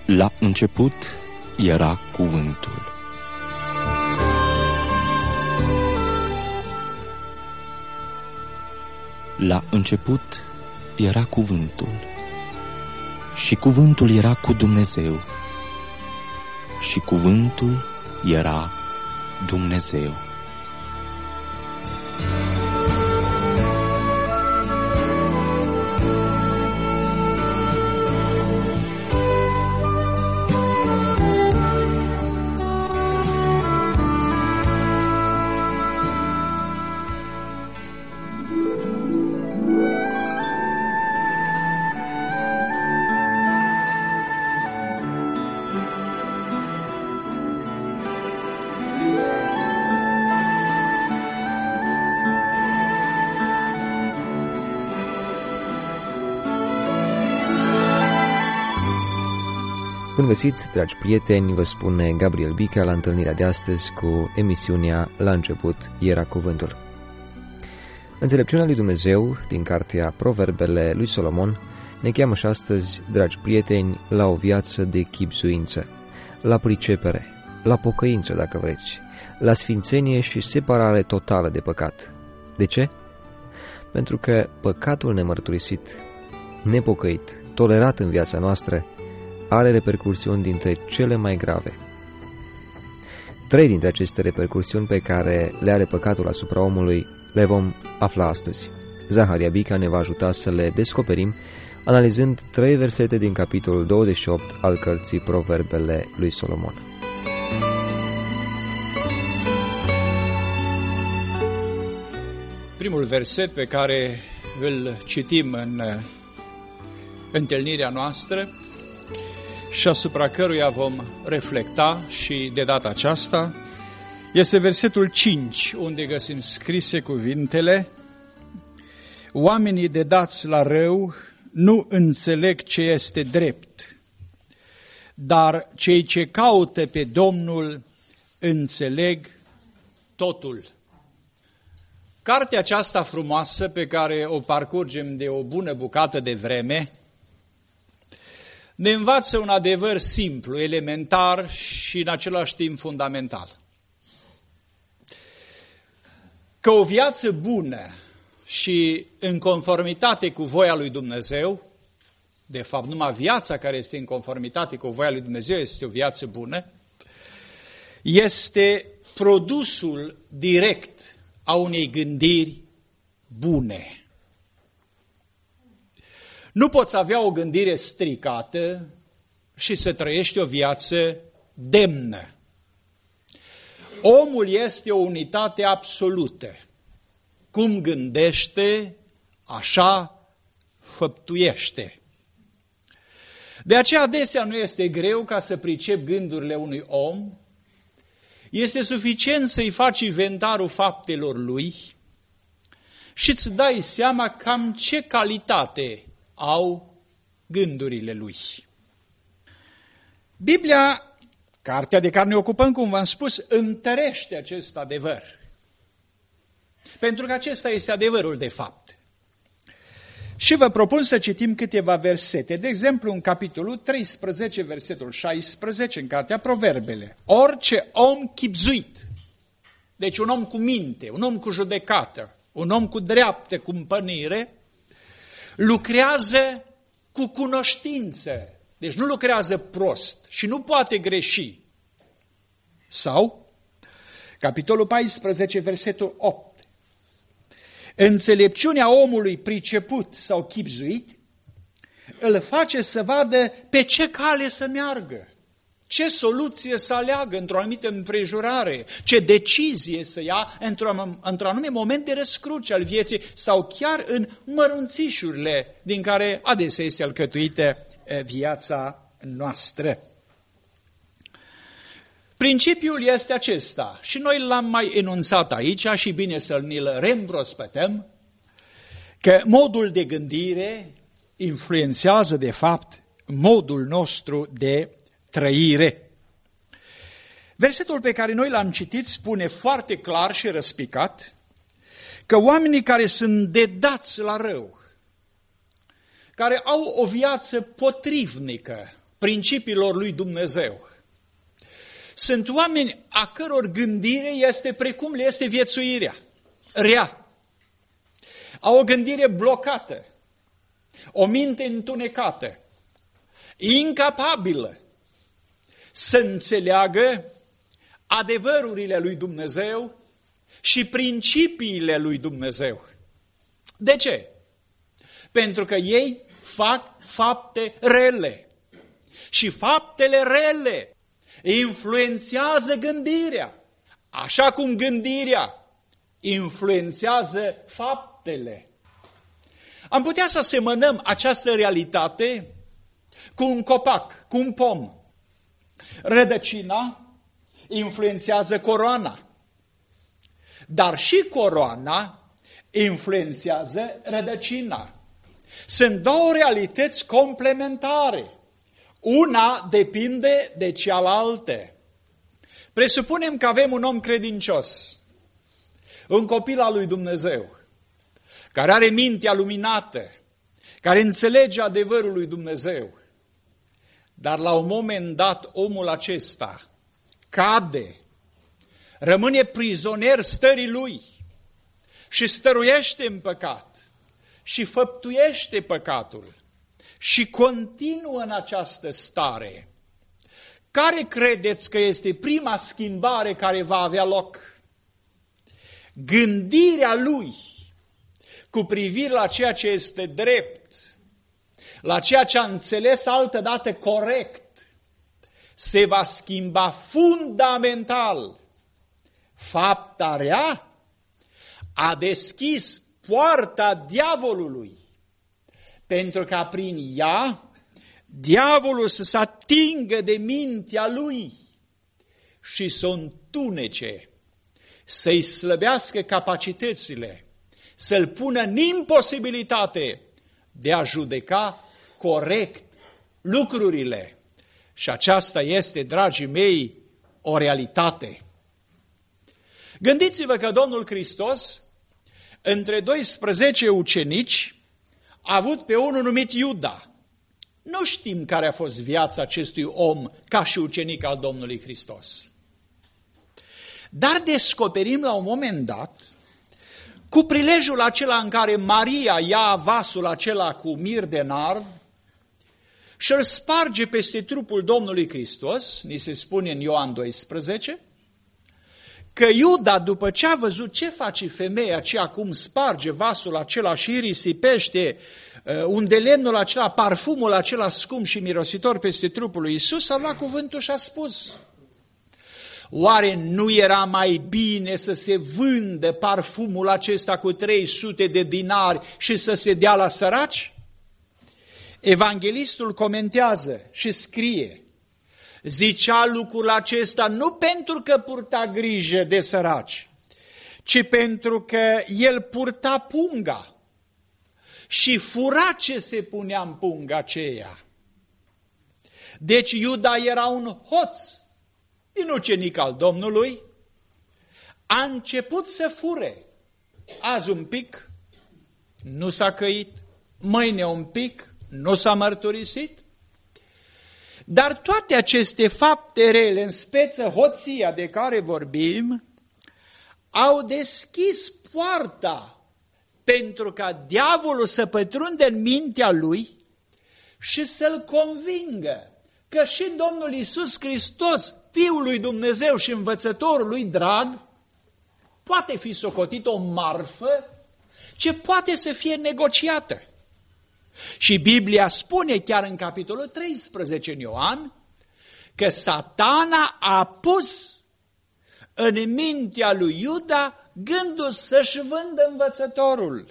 La început era Cuvântul. La început era Cuvântul, și Cuvântul era cu Dumnezeu, și Cuvântul era Dumnezeu. Bun găsit, dragi prieteni, vă spune Gabriel Bica la întâlnirea de astăzi cu emisiunea La început era Cuvântul. Înțelepciunea lui Dumnezeu din cartea Proverbele lui Solomon ne cheamă și astăzi, dragi prieteni, la o viață de chibzuință, la pricepere, la pocăință, dacă vreți, la sfințenie și separare totală de păcat. De ce? Pentru că păcatul nemărturisit, nepocăit, tolerat în viața noastră, are repercursiuni dintre cele mai grave. 3 dintre aceste repercursiuni pe care le are păcatul asupra omului le vom afla astăzi. Zaharia Bica ne va ajuta să le descoperim analizând 3 versete din capitolul 28 al cărții Proverbele lui Solomon. Primul verset pe care îl citim în întâlnirea noastră și asupra căruia vom reflecta și de data aceasta este versetul 5, unde găsim scrise cuvintele: oamenii dedați la rău nu înțeleg ce este drept, dar cei ce caută pe Domnul înțeleg totul. Cartea aceasta frumoasă pe care o parcurgem de o bună bucată de vreme ne învață un adevăr simplu, elementar și în același timp fundamental. Că o viață bună și în conformitate cu voia lui Dumnezeu, de fapt numai viața care este în conformitate cu voia lui Dumnezeu este o viață bună, este produsul direct a unei gândiri bune. Nu poți avea o gândire stricată și să trăiești o viață demnă. Omul este o unitate absolută. Cum gândește, așa făptuiește. De aceea adesea nu este greu ca să pricep gândurile unui om. Este suficient să-i faci inventarul faptelor lui și îți dai seama cam ce calitate au gândurile lui. Biblia, cartea de care ne ocupăm, cum v-am spus, întărește acest adevăr. Pentru că acesta este adevărul de fapt. Și vă propun să citim câteva versete. De exemplu, în capitolul 13, versetul 16, în cartea Proverbele. Orice om chibzuit, deci un om cu minte, un om cu judecată, un om cu dreaptă cumpănire, lucrează cu cunoștință. Deci nu lucrează prost și nu poate greși. Sau, capitolul 14, versetul 8. Înțelepciunea omului priceput sau chibzuit îl face să vadă pe ce cale să meargă, ce soluție să aleagă într-o anumită împrejurare, ce decizie să ia într-un anumit moment de răscruce al vieții sau chiar în mărunțișurile din care adesea este alcătuită viața noastră. Principiul este acesta și noi l-am mai enunțat aici și bine să ne-l reîmprospătăm, că modul de gândire influențează de fapt modul nostru de trăire. Versetul pe care noi l-am citit spune foarte clar și răspicat că oamenii care sunt dedați la rău, care au o viață potrivnică, principiilor lui Dumnezeu. Sunt oameni a căror gândire este precum le este viețuirea, rea. Au o gândire blocată, o minte întunecată, incapabilă să înțeleagă adevărurile lui Dumnezeu și principiile lui Dumnezeu. De ce? Pentru că ei fac fapte rele. Și faptele rele influențează gândirea, așa cum gândirea influențează faptele. Am putea să asemănăm această realitate cu un copac, cu un pom. Rădăcina influențează coroana, dar și coroana influențează rădăcina. Sunt două realități complementare. Una depinde de cealaltă. Presupunem că avem un om credincios, un copil al lui Dumnezeu, care are mintea luminată, care înțelege adevărul lui Dumnezeu. Dar la un moment dat omul acesta cade, rămâne prizonier stării lui și stăruiește în păcat și făptuiește păcatul și continuă în această stare. Care credeți că este prima schimbare care va avea loc? Gândirea lui cu privire la ceea ce este drept, la ceea ce a înțeles altădată corect, se va schimba fundamental. Fapta rea a deschis poarta diavolului, pentru ca prin ea diavolul să se atingă de mintea lui și să o întunece, să-i slăbească capacitățile, să-l pună în imposibilitate de a judeca corect lucrurile. Și aceasta este, dragii mei, o realitate. Gândiți-vă că Domnul Hristos, între 12 ucenici, a avut pe unul numit Iuda. Nu știm care a fost viața acestui om ca și ucenic al Domnului Hristos. Dar descoperim la un moment dat, cu prilejul acela în care Maria ia vasul acela cu mir de nard și îl sparge peste trupul Domnului Hristos, ni se spune în Ioan 12, că Iuda, după ce a văzut ce face femeia aceea, cum sparge vasul acela și risipește unde lemnul acela, parfumul acela scump și mirositor peste trupul lui Iisus, a luat cuvântul și a spus: oare nu era mai bine să se vândă parfumul acesta cu 300 de dinari și să se dea la săraci? Evanghelistul comentează și scrie: zicea lucrul acesta nu pentru că purta grijă de săraci, ci pentru că el purta punga și fura ce se punea în punga aceea. Deci Iuda era un hoț, un ucenic al Domnului, a început să fure. Azi un pic, nu s-a căit, mâine un pic, nu s-a mărturisit. Dar toate aceste fapte rele, în speță hoția de care vorbim, au deschis poarta pentru ca diavolul să pătrundă în mintea lui și să-l convingă că și Domnul Iisus Hristos, Fiul lui Dumnezeu și învățătorul lui drag, poate fi socotit o marfă ce poate să fie negociată. Și Biblia spune chiar în capitolul 13 în Ioan că Satana a pus în mintea lui Iuda gândul să-și vândă învățătorul.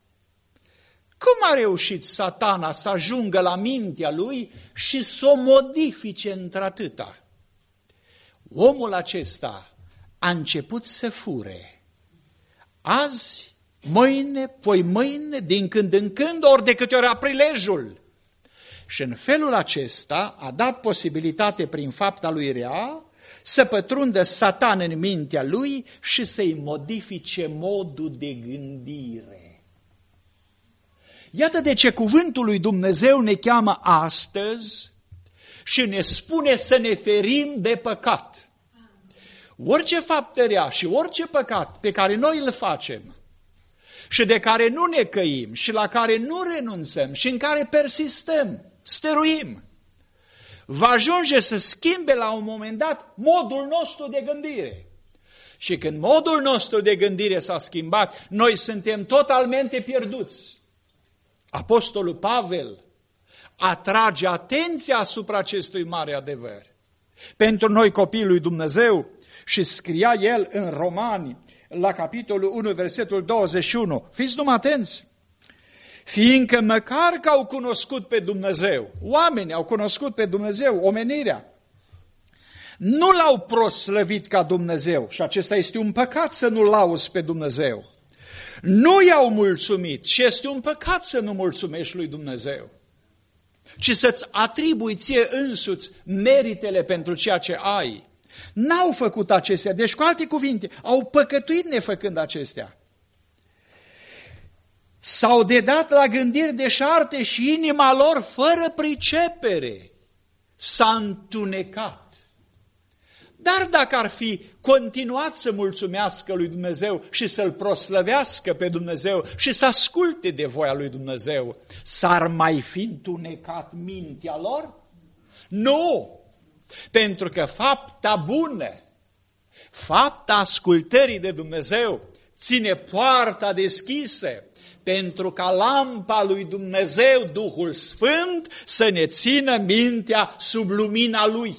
Cum a reușit Satana să ajungă la mintea lui și să o modifice într-atâta? Omul acesta a început să fure. Azi, mâine, poi mâine, din când în când, ori de câte ori a prilejul. Și în felul acesta a dat posibilitate prin fapta lui rea să pătrundă Satan în mintea lui și să-i modifice modul de gândire. Iată de ce cuvântul lui Dumnezeu ne cheamă astăzi și ne spune să ne ferim de păcat. Orice faptă rea și orice păcat pe care noi îl facem și de care nu ne căim și la care nu renunțăm și în care persistăm, stăruim, va ajunge să schimbe la un moment dat modul nostru de gândire. Și când modul nostru de gândire s-a schimbat, noi suntem totalmente pierduți. Apostolul Pavel atrage atenția asupra acestui mare adevăr. Pentru noi copiii lui Dumnezeu, și scria el în Romani, la capitolul 1, versetul 21, fiți numai atenți, fiindcă măcar că au cunoscut pe Dumnezeu, oamenii au cunoscut pe Dumnezeu, omenirea, nu l-au proslăvit ca Dumnezeu, și acesta este un păcat să nu lauzi pe Dumnezeu. Nu i-au mulțumit și este un păcat să nu mulțumești lui Dumnezeu, ci să-ți atribui ție însuți meritele pentru ceea ce ai. N-au făcut acestea, deci cu alte cuvinte, au păcătuit nefăcând acestea. S-au dedat la gândiri deșarte și inima lor, fără pricepere, s-a întunecat. Dar dacă ar fi continuat să mulțumească lui Dumnezeu și să-L proslăvească pe Dumnezeu și să asculte de voia lui Dumnezeu, s-ar mai fi întunecat mintea lor? Nu! Pentru că fapta bună, fapta ascultării de Dumnezeu, ține poarta deschisă pentru ca lampa lui Dumnezeu, Duhul Sfânt, să ne țină mintea sub lumina Lui.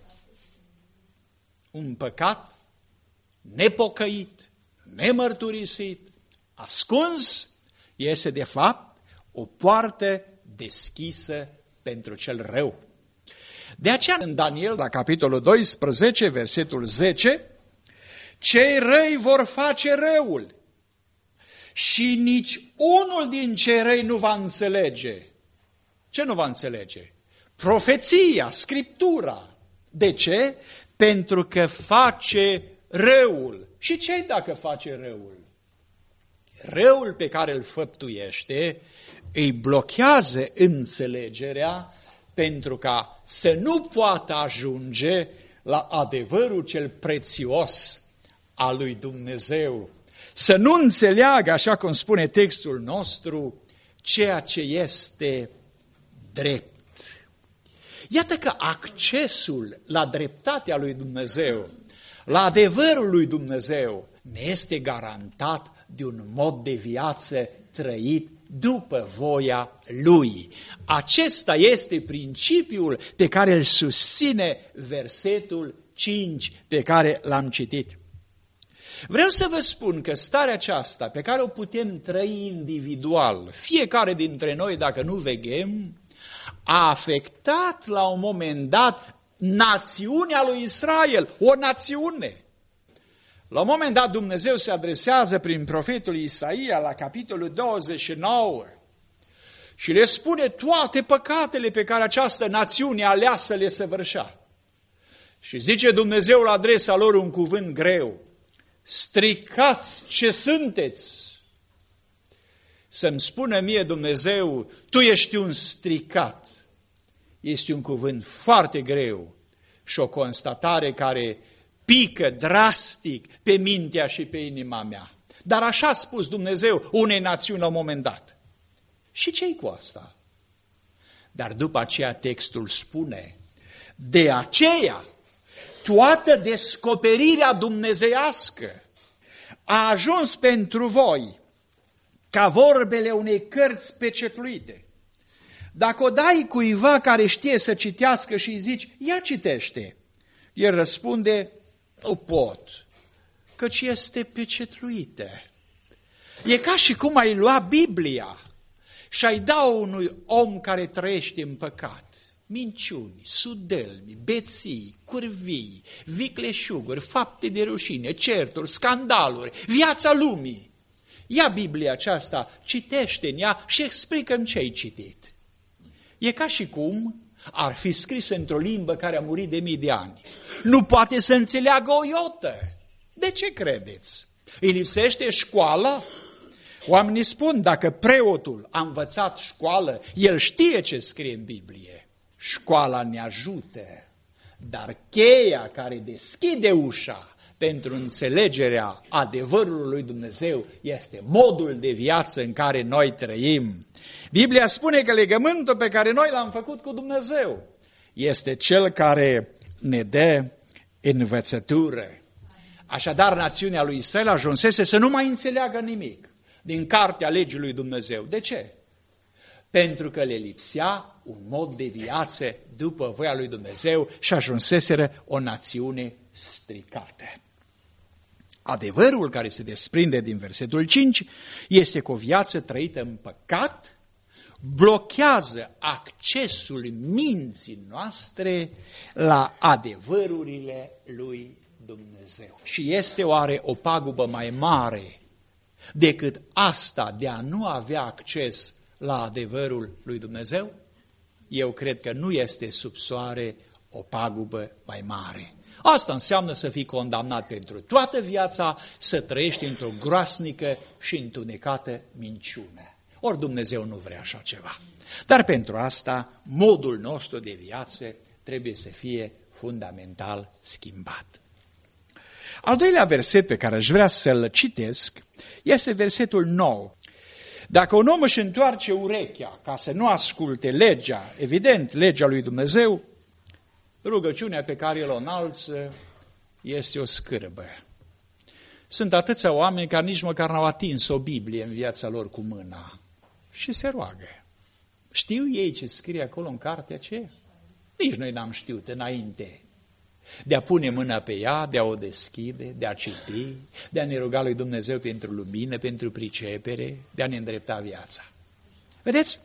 Un păcat nepocăit, nemărturisit, ascuns, este de fapt o poartă deschisă pentru cel rău. De aceea în Daniel, la capitolul 12, versetul 10, cei răi vor face răul și nici unul din cei răi nu va înțelege. Ce nu va înțelege? Profeția, Scriptura. De ce? Pentru că face răul. Și ce dacă face răul? Răul pe care îl făptuiește îi blochează înțelegerea pentru ca să nu poată ajunge la adevărul cel prețios al lui Dumnezeu. Să nu înțeleagă, așa cum spune textul nostru, ceea ce este drept. Iată că accesul la dreptatea lui Dumnezeu, la adevărul lui Dumnezeu, ne este garantat de un mod de viață trăit după voia Lui. Acesta este principiul pe care îl susține versetul 5 pe care l-am citit. Vreau să vă spun că starea aceasta pe care o putem trăi individual, fiecare dintre noi dacă nu veghem, a afectat la un moment dat națiunea lui Israel, o națiune. La un moment dat Dumnezeu se adresează prin profetul Isaia la capitolul 29 și le spune toate păcatele pe care această națiune aleasă le săvârșea. Și zice Dumnezeu la adresa lor un cuvânt greu: stricați ce sunteți! Să-mi spună mie Dumnezeu, tu ești un stricat. Este un cuvânt foarte greu și o constatare care pică drastic pe mintea și pe inima mea. Dar așa a spus Dumnezeu unei națiuni la un moment dat. Și ce-i cu asta? Dar după aceea textul spune, de aceea toată descoperirea dumnezeiască a ajuns pentru voi ca vorbele unei cărți pecetluite. Dacă o dai cuiva care știe să citească și îi zici, ia citește, el răspunde, nu pot, căci este pecetluită. E ca și cum ai lua Biblia și ai da unui om care trăiește în păcat minciuni, sudelmi, beții, curvii, vicleșuguri, fapte de rușine, certuri, scandaluri, viața lumii. Ia Biblia aceasta, citește în ea și explică-mi ce ai citit. E ca și cum ar fi scris într-o limbă care a murit de mii de ani. Nu poate să înțeleagă o iotă. De ce credeți? Îi lipsește școala? Oamenii spun, dacă preotul a învățat școală, el știe ce scrie în Biblie. școala ne ajută, dar cheia care deschide ușa pentru înțelegerea adevărului lui Dumnezeu este modul de viață în care noi trăim. Biblia spune că legământul pe care noi l-am făcut cu Dumnezeu este cel care ne dă învățătură. Așadar, națiunea lui Israel ajunsese să nu mai înțeleagă nimic din cartea legii lui Dumnezeu. De ce? Pentru că le lipsea un mod de viață după voia lui Dumnezeu și ajunseseră o națiune stricată. Adevărul care se desprinde din versetul 5 este că o viață trăită în păcat blochează accesul minții noastre la adevărurile lui Dumnezeu. Și este oare o pagubă mai mare decât asta de a nu avea acces la adevărul lui Dumnezeu? Eu cred că nu este sub soare o pagubă mai mare. Asta înseamnă să fii condamnat pentru toată viața, să trăiești într-o groasnică și întunecată minciună. Ori Dumnezeu nu vrea așa ceva. Dar pentru asta, modul nostru de viață trebuie să fie fundamental schimbat. Al doilea verset pe care aș vrea să-l citesc este versetul 9. Dacă un om își întoarce urechea ca să nu asculte legea, evident, legea lui Dumnezeu, rugăciunea pe care el o înalță este o scârbă. Sunt atâția oameni care nici măcar n-au atins o Biblie în viața lor cu mâna și se roagă. Știu ei ce scrie acolo în cartea aceea? Nici noi n-am știut înainte de a pune mâna pe ea, de a o deschide, de a citi, de a ne ruga lui Dumnezeu pentru lumină, pentru pricepere, de a ne îndrepta viața. Vedeți?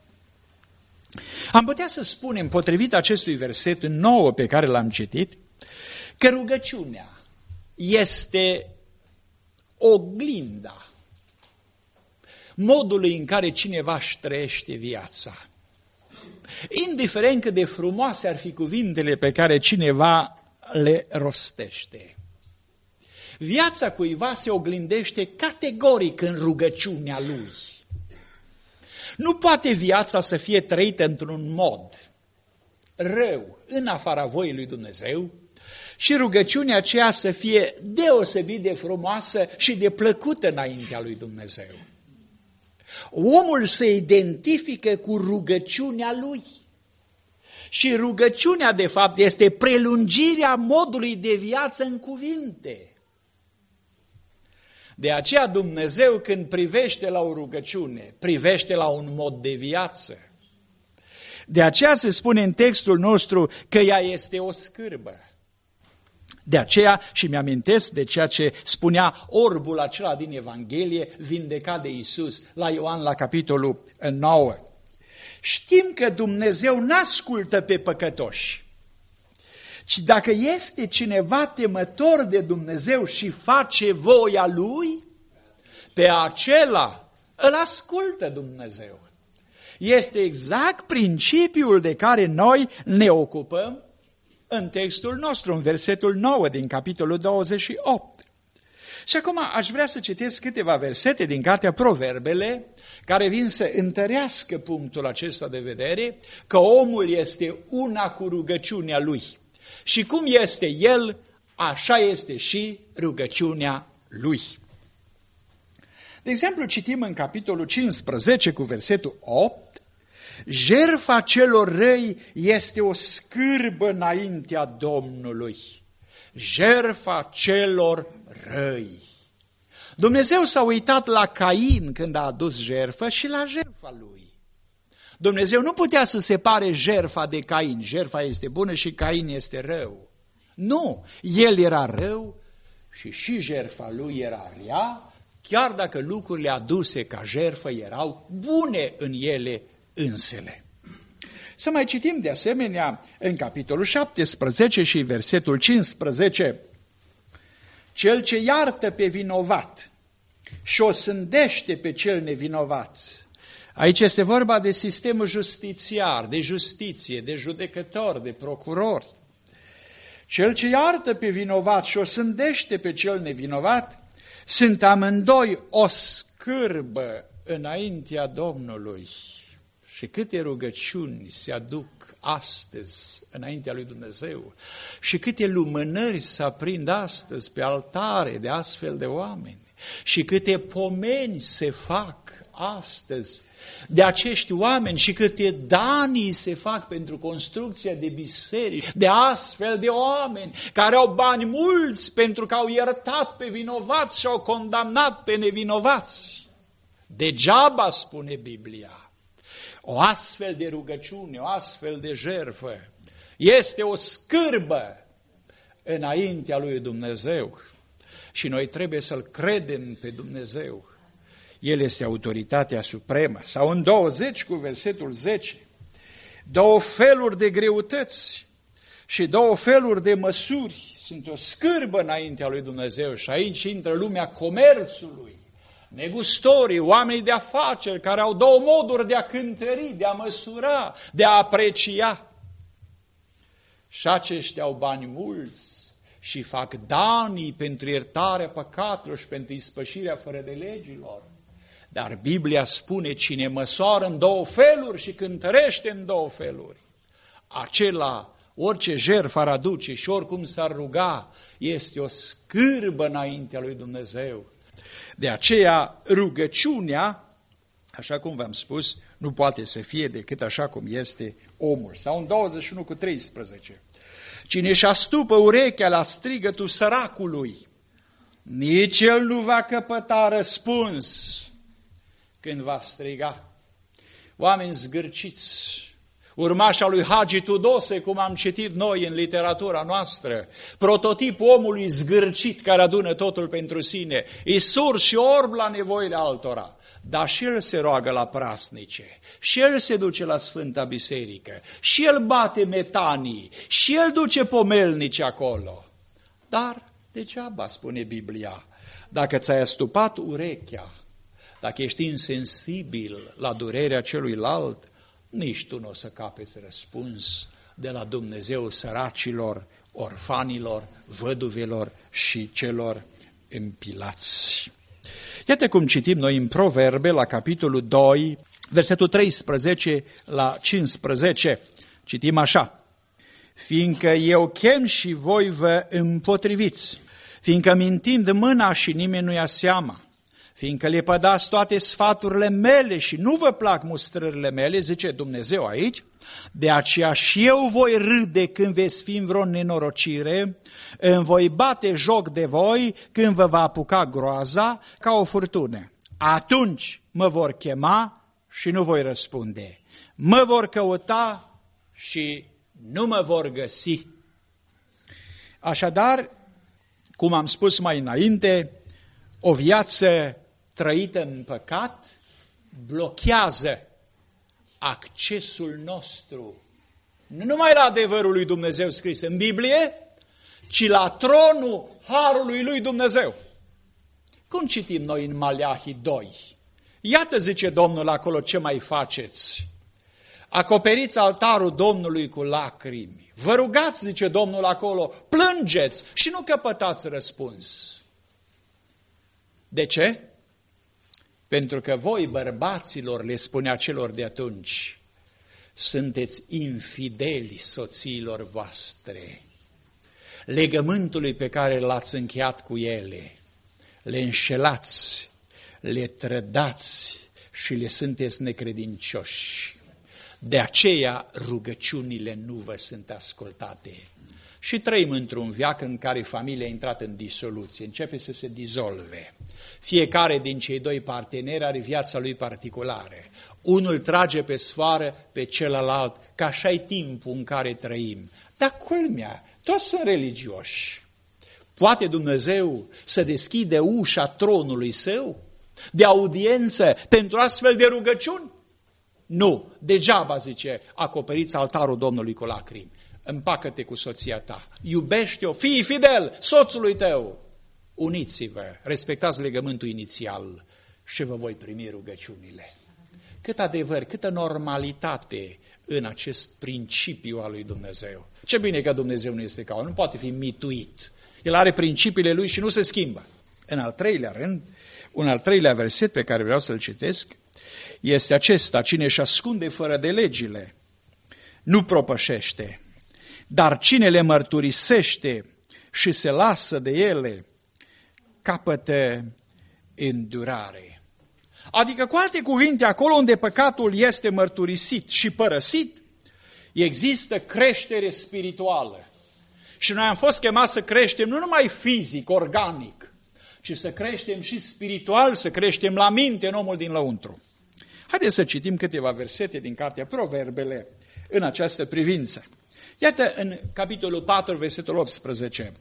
Am putea să spunem, potrivit acestui verset 9 pe care l-am citit, că rugăciunea este oglinda modului în care cineva își trăiește viața. Indiferent cât de frumoase ar fi cuvintele pe care cineva le rostește. Viața cuiva se oglindește categoric în rugăciunea lui. Nu poate viața să fie trăită într-un mod rău în afara voii lui Dumnezeu și rugăciunea aceea să fie deosebit de frumoasă și de plăcută înaintea lui Dumnezeu. Omul se identifică cu rugăciunea lui. Și rugăciunea, de fapt, este prelungirea modului de viață în cuvinte. De aceea Dumnezeu, când privește la o rugăciune, privește la un mod de viață. De aceea se spune în textul nostru că ea este o scârbă. De aceea, și mi-amintesc de ceea ce spunea orbul acela din Evanghelie, vindecat de Iisus, la Ioan, la capitolul 9. Știm că Dumnezeu n-ascultă pe păcătoși, ci dacă este cineva temător de Dumnezeu și face voia Lui, pe acela îl ascultă Dumnezeu. Este exact principiul de care noi ne ocupăm în textul nostru, în versetul 9 din capitolul 28. Și acum aș vrea să citesc câteva versete din cartea Proverbele, care vin să întărească punctul acesta de vedere, că omul este una cu rugăciunea lui. Și cum este el, așa este și rugăciunea lui. De exemplu, citim în capitolul 15 cu versetul 8, jertfa celor răi este o scârbă înaintea Domnului. Jertfa celor răi. Dumnezeu s-a uitat la Cain când a adus jertfă și la jertfa lui. Dumnezeu nu putea să separe jertfa de Cain. Jertfa este bună și Cain este rău. Nu, el era rău și jertfa lui era rea, chiar dacă lucrurile aduse ca jertfă erau bune în ele însele. Să mai citim de asemenea în capitolul 17 și versetul 15. Cel ce iartă pe vinovat și o sândește pe cel nevinovat. Aici este vorba de sistemul justițiar, de justiție, de judecător, de procuror. Cel ce iartă pe vinovat și o sândește pe cel nevinovat sunt amândoi o scârbă înaintea Domnului. Și câte rugăciuni se aduc astăzi înaintea lui Dumnezeu și câte lumânări se aprind astăzi pe altare de astfel de oameni și câte pomeni se fac astăzi de acești oameni și câte danii se fac pentru construcția de biserici, de astfel de oameni care au bani mulți pentru că au iertat pe vinovați și au condamnat pe nevinovați. Degeaba, spune Biblia, o astfel de rugăciune, o astfel de jertfă este o scârbă înaintea lui Dumnezeu și noi trebuie să-L credem pe Dumnezeu. El este autoritatea supremă. Sau în 20 cu versetul 10, două feluri de greutăți și două feluri de măsuri sunt o scârbă înaintea lui Dumnezeu și aici intră lumea comerțului, negustorii, oamenii de afaceri care au două moduri de a cântări, de a măsura, de a aprecia. Și aceștia au bani mulți și fac danii pentru iertarea păcatelor și pentru ispășirea fără de legilor. Dar Biblia spune, cine măsoară în două feluri și cântărește în două feluri, acela, orice jertfă ar aduce și oricum s-ar ruga, este o scârbă înaintea lui Dumnezeu. De aceea rugăciunea, așa cum v-am spus, nu poate să fie decât așa cum este omul. Sau în 21 cu 13, cine își astupă urechea la strigătul săracului, nici el nu va căpăta răspuns când va striga. Oameni zgârciți, urmașa lui Hagi Tudose, cum am citit noi în literatura noastră, prototipul omului zgârcit care adună totul pentru sine, e surd și orb la nevoile altora, dar și el se roagă la prasnice, și el se duce la Sfânta Biserică, și el bate metanii, și el duce pomelnici acolo. Dar degeaba, spune Biblia, dacă ți-ai astupat urechea, dacă ești insensibil la durerea celuilalt, nici tu nu o să capeți răspuns de la Dumnezeu săracilor, orfanilor, văduvelor și celor împilați. Iată cum citim noi în Proverbe, la capitolul 2, versetul 13 la 15. Citim așa: fiindcă eu chem și voi vă împotriviți, fiindcă mintind mâna și nimeni nu ia seama, fiindcă lepădați toate sfaturile mele și nu vă plac mustrările mele, zice Dumnezeu aici, de aceea și eu voi râde când veți fi în vreo nenorocire, îmi voi bate joc de voi când vă va apuca groaza ca o furtună. Atunci mă vor chema și nu voi răspunde, mă vor căuta și nu mă vor găsi. Așadar, cum am spus mai înainte, o viață trăită în păcat blochează accesul nostru, nu numai la adevărul lui Dumnezeu scris în Biblie, ci la tronul harului lui Dumnezeu. Cum citim noi în Maleahi 2? Iată, zice Domnul acolo, ce mai faceți? Acoperiți altarul Domnului cu lacrimi. Vă rugați, zice Domnul acolo, plângeți și nu căpătați răspuns. De ce? Pentru că voi, bărbaților, le spunea celor de atunci, sunteți infideli soțiilor voastre. Legământului pe care l-ați încheiat cu ele, le înșelați, le trădați și le sunteți necredincioși. De aceea rugăciunile nu vă sunt ascultate. Și trăim într-un veac în care familia a intrat în disoluție, începe să se dizolve. Fiecare din cei doi parteneri are viața lui particulară. Unul trage pe sfoară pe celălalt, că așa e timpul în care trăim. Dar culmea, toți sunt religioși. Poate Dumnezeu să deschide ușa tronului său de audiență pentru astfel de rugăciuni? Nu, degeaba, zice, acoperiți altarul Domnului cu lacrimi. Împacă-te cu soția ta, iubește-o, fii fidel soțului tău. Uniți-vă, respectați legământul inițial și vă voi primi rugăciunile. Cât adevăr, câtă normalitate în acest principiu al lui Dumnezeu. Ce bine că Dumnezeu nu este ca om, nu poate fi mituit. El are principiile lui și nu se schimbă. În al treilea rând, un al treilea verset pe care vreau să-l citesc este acesta: cine își ascunde fără de legile nu propășește, dar cine le mărturisește și se lasă de ele, capătă îndurare. Adică, cu alte cuvinte, acolo unde păcatul este mărturisit și părăsit, există creștere spirituală. Și noi am fost chemați să creștem nu numai fizic, organic, ci să creștem și spiritual, să creștem la minte în omul din lăuntru. Haideți să citim câteva versete din cartea Proverbele în această privință. Iată în capitolul 4, versetul 18.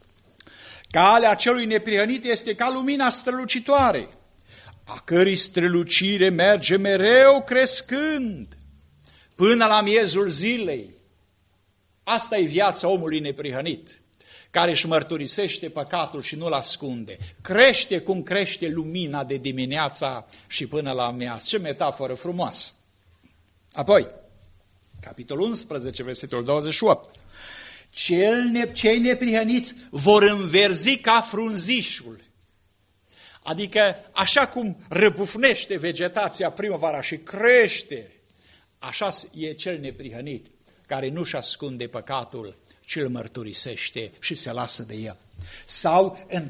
Calea celui neprihănit este ca lumina strălucitoare, a cărei strălucire merge mereu crescând până la miezul zilei. Asta e viața omului neprihănit, care își mărturisește păcatul și nu-l ascunde. Crește cum crește lumina de dimineața și până la amiază. Ce metaforă frumoasă! Apoi, capitolul 11, versetul 28. Cei neprihăniți vor înverzi ca frunzișul. Adică, așa cum răbufnește vegetația primăvara și crește, așa e cel neprihănit, care nu-și ascunde păcatul, ci îl mărturisește și se lasă de el. Sau în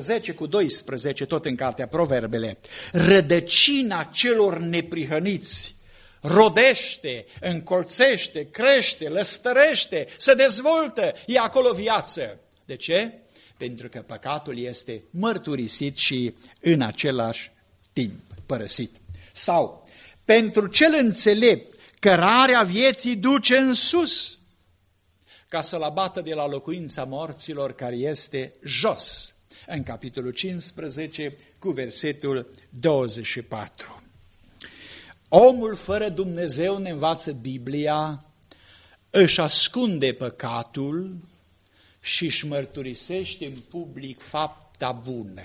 12, tot în cartea Proverbele, rădăcina celor neprihăniți rodește, încolțește, crește, lăstărește, se dezvoltă, e acolo viață. De ce? Pentru că păcatul este mărturisit și în același timp părăsit. Sau, pentru cel înțelept, cărarea vieții duce în sus, ca să-l abată de la locuința morților care este jos. În capitolul 15, cu versetul 24. Omul fără Dumnezeu, ne învață Biblia, își ascunde păcatul și își mărturisește în public fapta bună.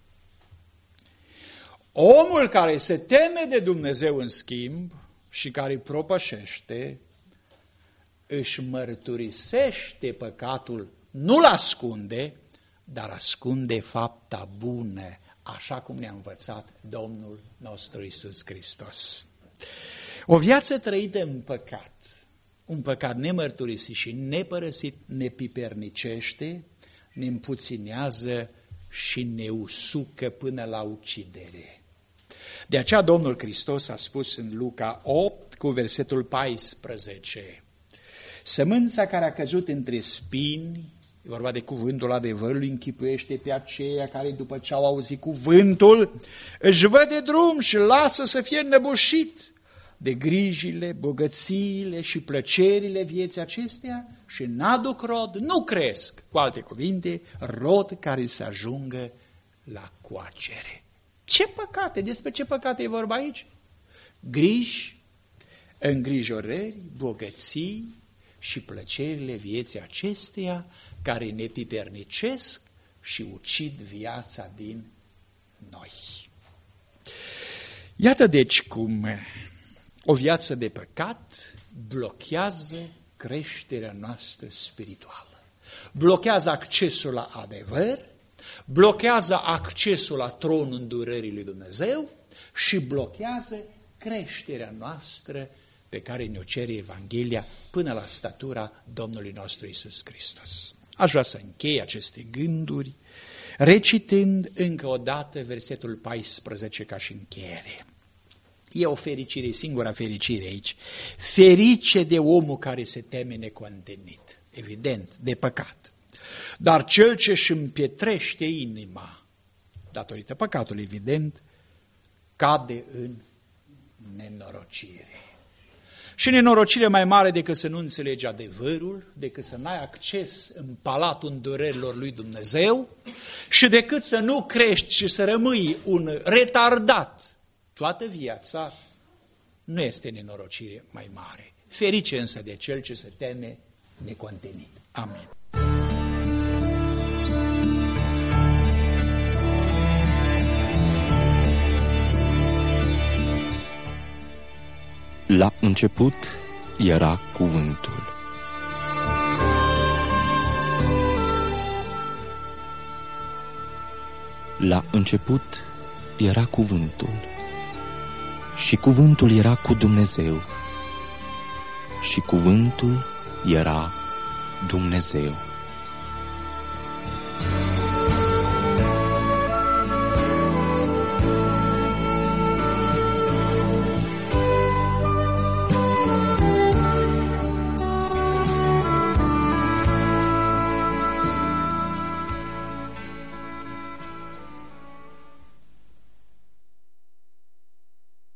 Omul care se teme de Dumnezeu, în schimb, și care îi propășește, își mărturisește păcatul, nu-l ascunde, dar ascunde fapta bună, așa cum ne-a învățat Domnul nostru Iisus Hristos. O viață trăită în păcat, un păcat nemărturisit și nepărăsit, ne pipernicește, ne împuținează și ne usucă până la ucidere. De aceea Domnul Hristos a spus în Luca 8, cu versetul 14, sămânța care a căzut între spini, e vorba de cuvântul adevărului, închipuiește pe aceia care după ce au auzit cuvântul, își văd drum și lasă să fie înnăbușit de grijile, bogățiile și plăcerile vieții acestea și n-aduc rod, nu cresc, cu alte cuvinte, rod care să ajungă la coacere. Ce păcate? Despre ce păcate e vorba aici? Griji, îngrijorări, bogății și plăcerile vieții acesteia care ne pipernicesc și ucid viața din noi. Iată deci cum o viață de păcat blochează creșterea noastră spirituală. Blochează accesul la adevăr, blochează accesul la tronul îndurării lui Dumnezeu și blochează creșterea noastră pe care ne-o cere Evanghelia până la statura Domnului nostru Iisus Hristos. Aș vrea să închei aceste gânduri recitând încă o dată versetul 14 ca și încheiere. E o fericire, singura fericire aici. Ferice de omul care se teme necontenit, evident, de păcat. Dar cel ce își împietrește inima, datorită păcatului, evident, cade în nenorocire. Și nenorocire mai mare decât să nu înțelegi adevărul, decât să n-ai acces în palatul îndurărilor lui Dumnezeu și decât să nu crești și să rămâi un retardat toată viața, nu este nenorocire mai mare. Ferice însă de cel ce se teme necontenit. Amin. La început era cuvântul. La început era cuvântul și cuvântul era cu Dumnezeu și cuvântul era Dumnezeu.